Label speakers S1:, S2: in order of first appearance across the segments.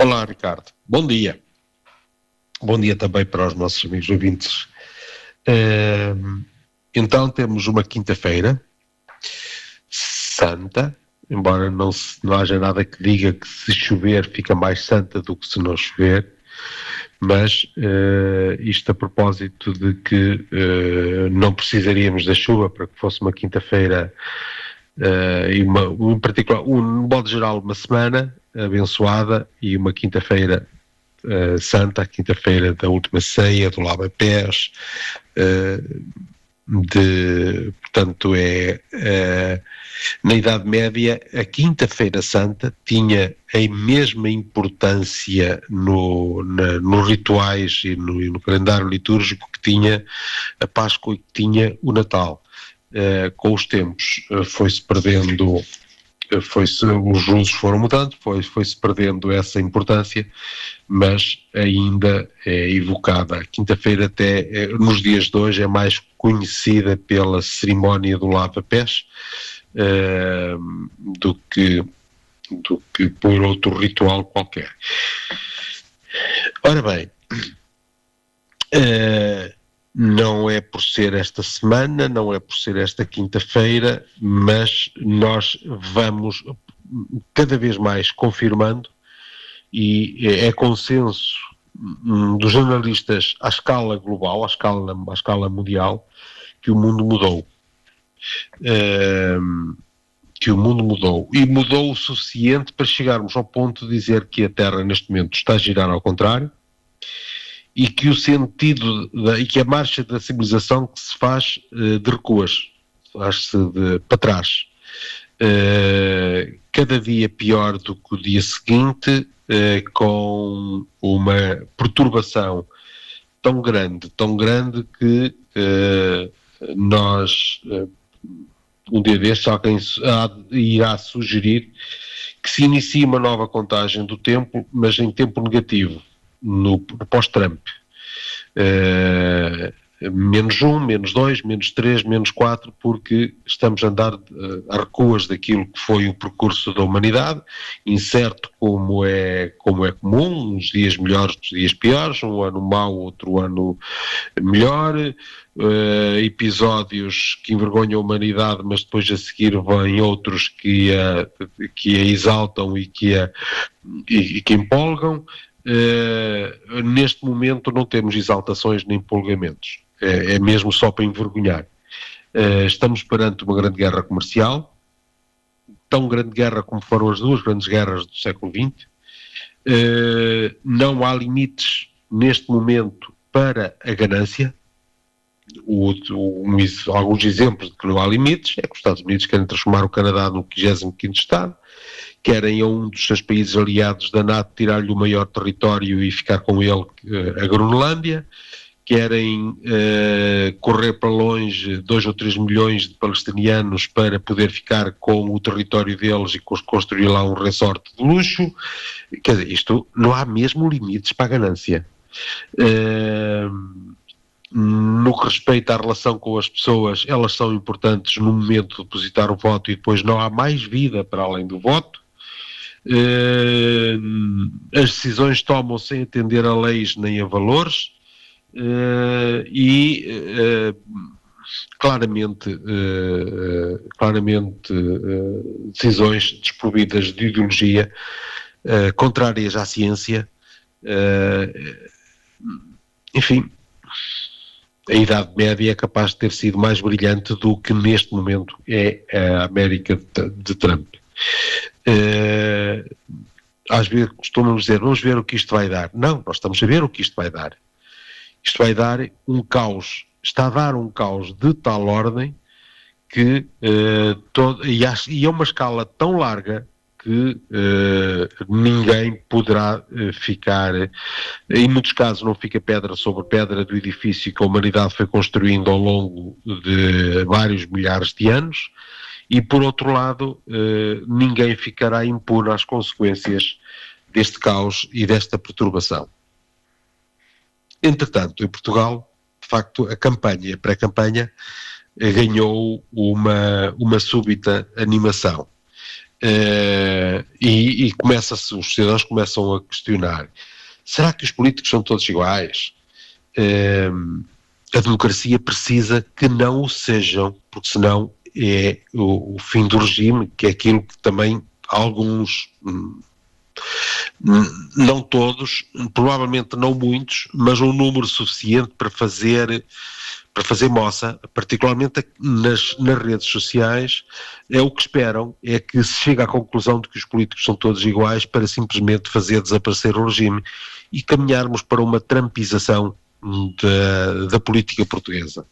S1: Olá, Ricardo. Bom dia. Bom dia também para os nossos amigos ouvintes. Então temos uma quinta-feira santa, embora não haja nada que diga que se chover fica mais santa do que se não chover, mas isto a propósito de que não precisaríamos da chuva para que fosse uma quinta-feira em particular, no modo geral, uma semana abençoada e uma quinta-feira santa, a quinta-feira da última ceia, do lava-pés, portanto na Idade Média a quinta-feira santa tinha a mesma importância nos rituais e no calendário litúrgico que tinha a Páscoa e que tinha o Natal. Com os tempos foi-se perdendo, os usos foram mudando, foi-se perdendo essa importância, mas ainda é evocada. A quinta-feira até nos dias de hoje é mais conhecida pela cerimónia do lava-pés do que por outro ritual qualquer. Ora bem, não é por ser esta semana, não é por ser esta quinta-feira, mas nós vamos cada vez mais confirmando, e é consenso dos jornalistas à escala global, à escala mundial, que o mundo mudou. E mudou o suficiente para chegarmos ao ponto de dizer que a Terra neste momento está a girar ao contrário, e que o sentido e que a marcha da civilização que se faz de recuas, faz-se para trás, cada dia pior do que o dia seguinte, com uma perturbação tão grande que nós um dia destes alguém irá sugerir que se inicie uma nova contagem do tempo, mas em tempo negativo, no pós-Trump. -1, -2, -3, -4, porque estamos a andar a recuas daquilo que foi o percurso da humanidade, incerto como é comum, uns dias melhores, outros dias piores, um ano mau, outro ano melhor, episódios que envergonham a humanidade, mas depois a seguir vêm outros que a exaltam e que empolgam. Neste momento não temos exaltações nem empolgamentos, é mesmo só para envergonhar. Estamos perante uma grande guerra comercial, tão grande guerra como foram as duas grandes guerras do século XX. Não há limites neste momento para a ganância. Alguns exemplos de que não há limites é que os Estados Unidos querem transformar o Canadá no 55º Estado, querem a um dos seus países aliados da NATO tirar-lhe o maior território e ficar com ele, a Groenlândia, querem correr para longe 2 ou 3 milhões de palestinianos para poder ficar com o território deles e construir lá um resort de luxo. Quer dizer, isto não há mesmo limites para a ganância. No que respeita à relação com as pessoas, elas são importantes no momento de depositar o voto e depois não há mais vida para além do voto. As decisões tomam sem atender a leis nem a valores, claramente decisões desprovidas de ideologia, contrárias à ciência. Enfim, a Idade Média é capaz de ter sido mais brilhante do que neste momento é a América de Trump. Às vezes costumamos dizer, vamos ver o que isto vai dar. Não, nós estamos a ver o que isto vai dar. Isto vai dar um caos, está a dar um caos de tal ordem que e é uma escala tão larga que ninguém poderá ficar, em muitos casos não fica pedra sobre pedra do edifício que a humanidade foi construindo ao longo de vários milhares de anos, e por outro lado ninguém ficará impune às consequências deste caos e desta perturbação. Entretanto, em Portugal, de facto, a pré-campanha ganhou uma súbita animação. E os cidadãos começam a questionar: será que os políticos são todos iguais? A democracia precisa que não o sejam, porque senão é o fim do regime, que é aquilo que também alguns, não todos, provavelmente não muitos, mas um número suficiente para fazer moça, particularmente nas redes sociais, é o que esperam, é que se chegue à conclusão de que os políticos são todos iguais para simplesmente fazer desaparecer o regime e caminharmos para uma trumpização da política portuguesa.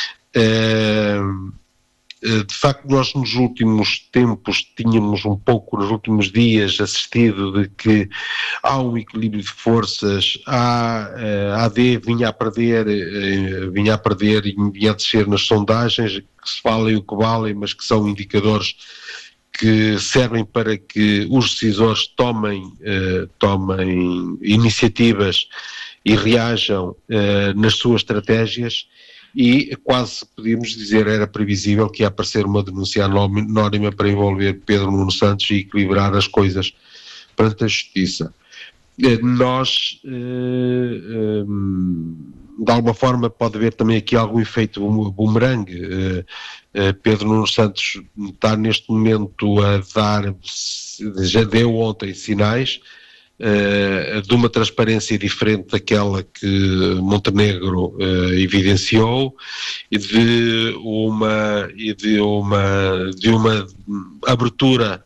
S1: De facto, nós nos últimos tempos tínhamos um pouco, nos últimos dias, assistido de que há um equilíbrio de forças, a AD vinha a perder e vinha a descer nas sondagens, que se valem o que valem, mas que são indicadores que servem para que os decisores tomem iniciativas e reajam nas suas estratégias, e quase podíamos dizer, era previsível que ia aparecer uma denúncia anónima para envolver Pedro Nuno Santos e equilibrar as coisas perante a justiça. Nós, de alguma forma, pode haver também aqui algum efeito bumerangue. Pedro Nuno Santos está neste momento a dar, já deu ontem sinais de uma transparência diferente daquela que Montenegro evidenciou, e de uma abertura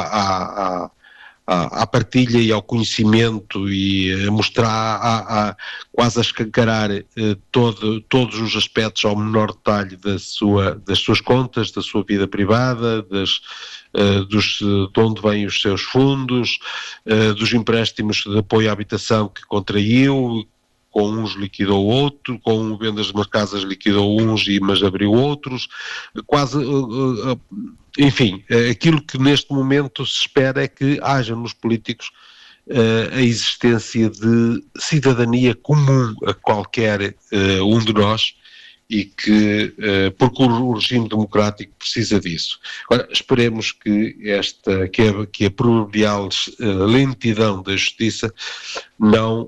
S1: à partilha e ao conhecimento, e a mostrar, quase a escancarar todos os aspectos ao menor detalhe das suas contas, da sua vida privada, de onde vêm os seus fundos, dos empréstimos de apoio à habitação que contraiu, com uns liquidou outros, com vendas de umas casas liquidou uns, mas abriu outros, quase, enfim, aquilo que neste momento se espera é que haja nos políticos a existência de cidadania comum a qualquer um de nós, e porque o regime democrático precisa disso. Agora, esperemos que a proverbial lentidão da justiça não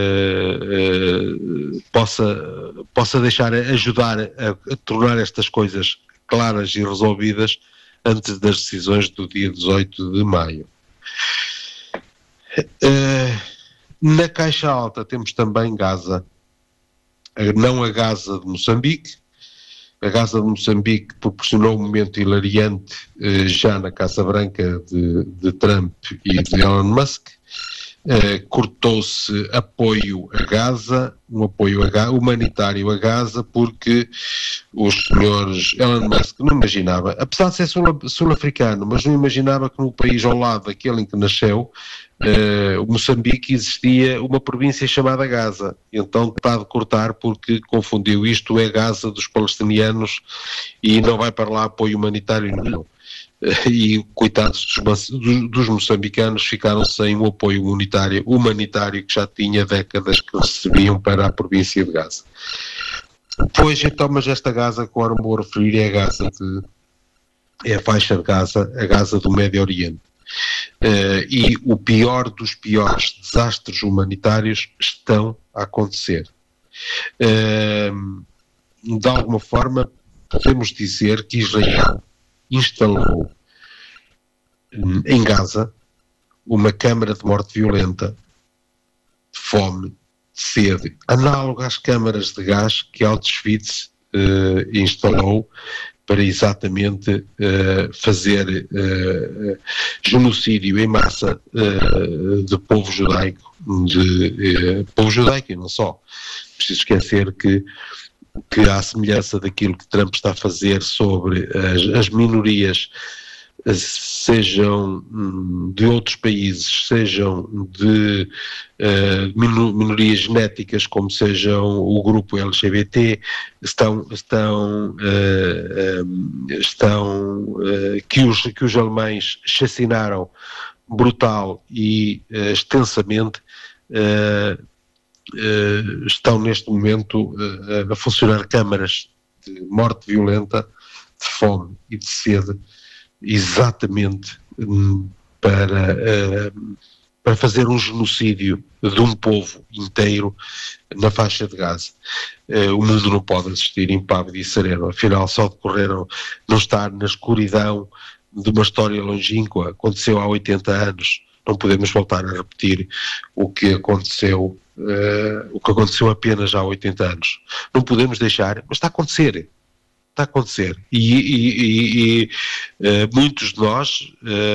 S1: possa ajudar a tornar estas coisas claras e resolvidas antes das decisões do dia 18 de maio. Na Caixa Alta temos também Gaza. Não a Gaza de Moçambique. A Gaza de Moçambique proporcionou um momento hilariante já na Casa Branca de Trump e de Elon Musk. Cortou-se apoio a Gaza, um apoio humanitário a Gaza, porque os senhores Elon Musk não imaginava, apesar de ser sul-africano, mas não imaginava que no país ao lado daquele em que nasceu, o Moçambique, existia uma província chamada Gaza. Então está de cortar, porque confundiu: isto é Gaza dos palestinianos e não vai para lá apoio humanitário nenhum. E coitados dos moçambicanos, ficaram sem o apoio humanitário que já tinha décadas que recebiam para a província de Gaza. Pois então, mas esta Gaza que agora me vou referir é a faixa de Gaza, a Gaza do Médio Oriente. E o pior dos piores desastres humanitários estão a acontecer. De alguma forma, podemos dizer que Israel instalou em Gaza uma câmara de morte violenta, de fome, de sede, análoga às câmaras de gás que Auschwitz instalou para exatamente fazer genocídio em massa de povo judaico, e não só. Preciso esquecer que à semelhança daquilo que Trump está a fazer sobre as minorias, sejam de outros países, sejam de minorias genéticas, como sejam o grupo LGBT, que os alemães chacinaram brutal e extensamente, estão neste momento a funcionar câmaras de morte violenta, de fome e de sede, exatamente para fazer um genocídio de um povo inteiro na faixa de Gaza. O mundo não pode assistir impávido e sereno, afinal só decorreram, não estar na escuridão de uma história longínqua, aconteceu há 80 anos, não podemos voltar a repetir o que aconteceu apenas há 80 anos. Não podemos deixar, mas está a acontecer. Está a acontecer. E muitos de nós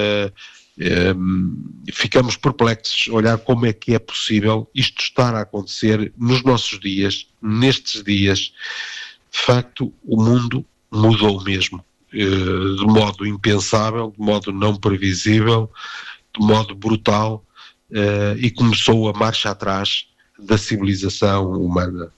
S1: ficamos perplexos a olhar como é que é possível isto estar a acontecer nos nossos dias, nestes dias. De facto, o mundo mudou mesmo, de modo impensável, de modo não previsível, de modo brutal, e começou a marcha atrás da civilização humana.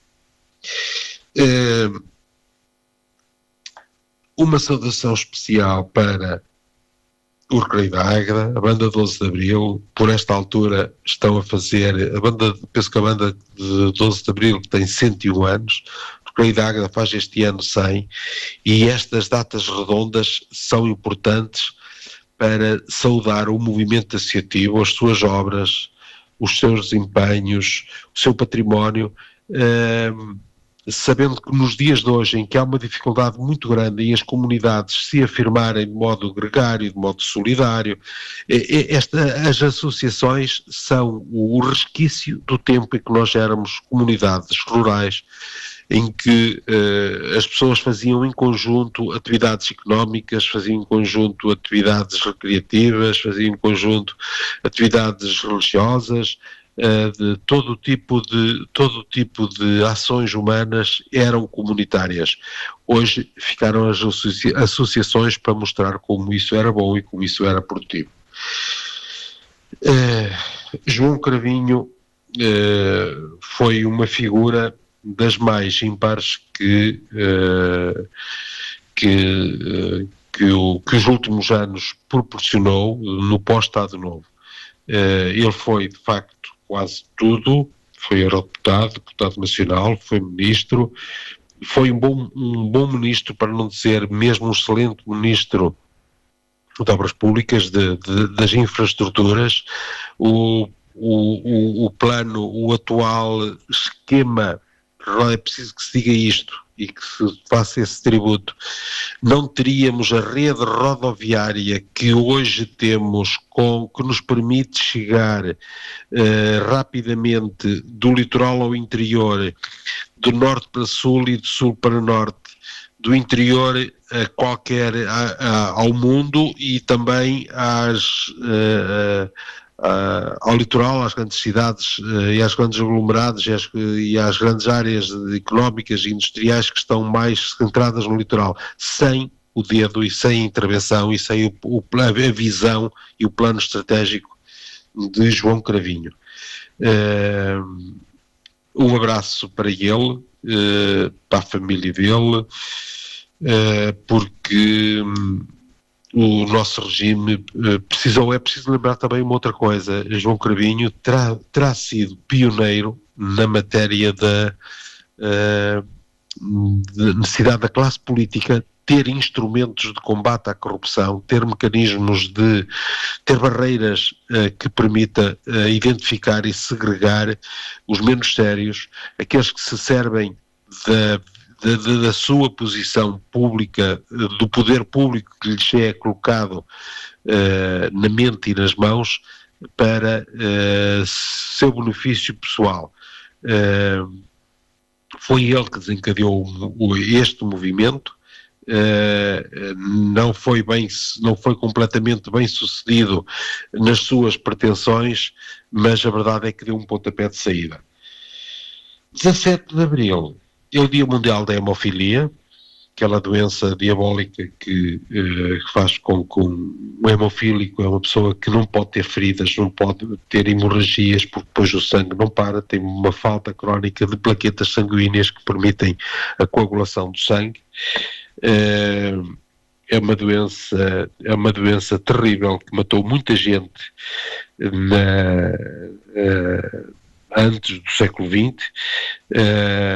S1: Uma saudação especial para o Recreio da Águeda, a banda 12 de Abril, por esta altura estão a fazer, penso que a banda de 12 de Abril tem 101 anos, o Recreio da Águeda faz este ano 100, e estas datas redondas são importantes para saudar o movimento associativo, as suas obras, os seus desempenhos, o seu património, sabendo que nos dias de hoje, em que há uma dificuldade muito grande em as comunidades se afirmarem de modo gregário, de modo solidário, as associações são o resquício do tempo em que nós éramos comunidades rurais, em que as pessoas faziam em conjunto atividades económicas, faziam em conjunto atividades recreativas, faziam em conjunto atividades religiosas, de todo tipo de ações humanas eram comunitárias. Hoje ficaram as associações para mostrar como isso era bom e como isso era produtivo. João Cravinho foi uma figura das mais ímpares que os últimos anos proporcionou no pós-Estado Novo. Ele foi, de facto, quase tudo, foi eurodeputado, deputado nacional, foi ministro, foi um bom ministro, para não dizer mesmo um excelente ministro de obras públicas, das infraestruturas. O plano, o atual esquema, é preciso que se diga isto e que se faça esse tributo, não teríamos a rede rodoviária que hoje temos, que nos permite chegar rapidamente do litoral ao interior, do norte para sul e do sul para norte, do interior ao mundo e também ao litoral, às grandes cidades e às grandes aglomerados e às grandes áreas económicas e industriais que estão mais centradas no litoral, sem o dedo e sem a intervenção e sem a visão e o plano estratégico de João Cravinho. Um abraço para ele, para a família dele, porque o nosso regime é preciso lembrar também uma outra coisa. João Cravinho terá sido pioneiro na matéria da necessidade da classe política ter instrumentos de combate à corrupção, ter mecanismos ter barreiras que permita identificar e segregar os menos sérios, aqueles que se servem da sua posição pública, do poder público que lhes é colocado na mente e nas mãos para seu benefício pessoal. Foi ele que desencadeou este movimento. Não foi completamente bem sucedido nas suas pretensões, mas a verdade é que deu um pontapé de saída. 17 de Abril é o Dia Mundial da Hemofilia, aquela doença diabólica que faz com que um hemofílico é uma pessoa que não pode ter feridas, não pode ter hemorragias, porque depois o sangue não para, tem uma falta crónica de plaquetas sanguíneas que permitem a coagulação do sangue. É uma doença terrível que matou muita gente antes do século XX,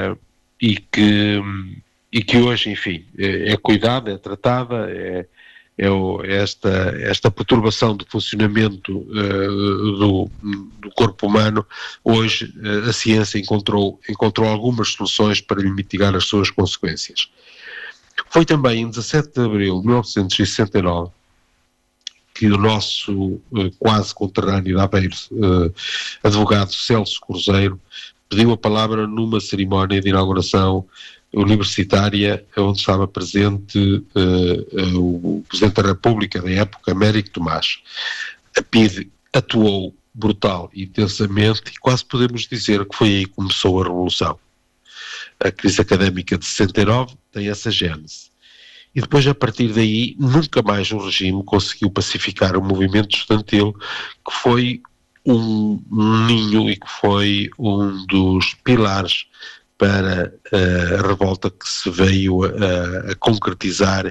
S1: e que hoje, enfim, é cuidada, é tratada, esta perturbação do funcionamento do corpo humano. Hoje a ciência encontrou algumas soluções para lhe mitigar as suas consequências. Foi também em 17 de abril de 1969 que o nosso quase conterrâneo de Aveiro, advogado Celso Cruzeiro, pediu a palavra numa cerimónia de inauguração universitária onde estava presente o Presidente da República da época, Américo Tomás. A PIDE atuou brutal e intensamente e quase podemos dizer que foi aí que começou a Revolução. A crise académica de 69 tem essa gênese. E depois, a partir daí, nunca mais o regime conseguiu pacificar o movimento estudantil, que foi um ninho e que foi um dos pilares para a revolta que se veio a concretizar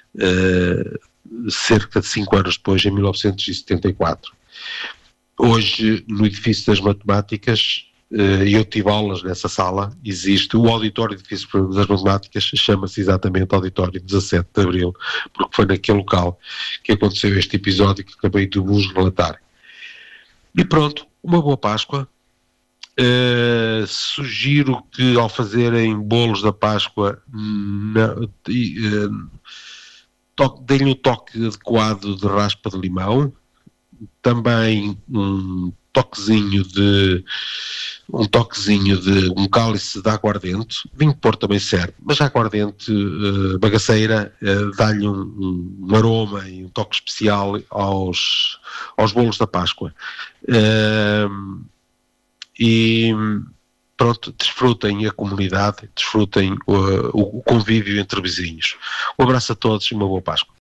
S1: cerca de 5 anos depois, em 1974. Hoje, no edifício das matemáticas, eu tive aulas nessa sala, existe o auditório do edifício das matemáticas, chama-se exatamente Auditório 17 de Abril, porque foi naquele local que aconteceu este episódio que acabei de vos relatar. E pronto, uma boa Páscoa. Sugiro que ao fazerem bolos da Páscoa deem o toque adequado de raspa de limão, também um toquezinho de um cálice de aguardente. Vinho de Porto também serve, mas a aguardente bagaceira dá-lhe um aroma e um toque especial aos bolos da Páscoa. E pronto, desfrutem a comunidade, desfrutem o convívio entre vizinhos. Um abraço a todos e uma boa Páscoa.